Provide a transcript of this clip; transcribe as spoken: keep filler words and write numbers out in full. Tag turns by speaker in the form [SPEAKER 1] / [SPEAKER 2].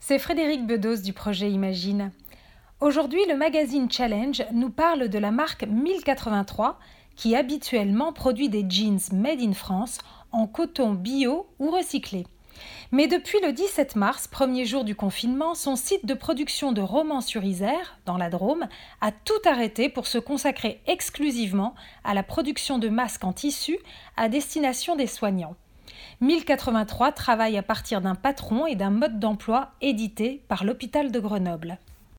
[SPEAKER 1] C'est Frédéric Bedos du projet Imagine. Aujourd'hui, le magazine Challenge nous parle de la marque mille quatre-vingt-trois qui habituellement produit des jeans made in France en coton bio ou recyclé. Mais depuis le dix-sept mars, premier jour du confinement, son site de production de Romans-sur-Isère, dans la Drôme, a tout arrêté pour se consacrer exclusivement à la production de masques en tissu à destination des soignants. mille quatre-vingt-trois travaille à partir d'un patron et d'un mode d'emploi édité par l'hôpital de Grenoble.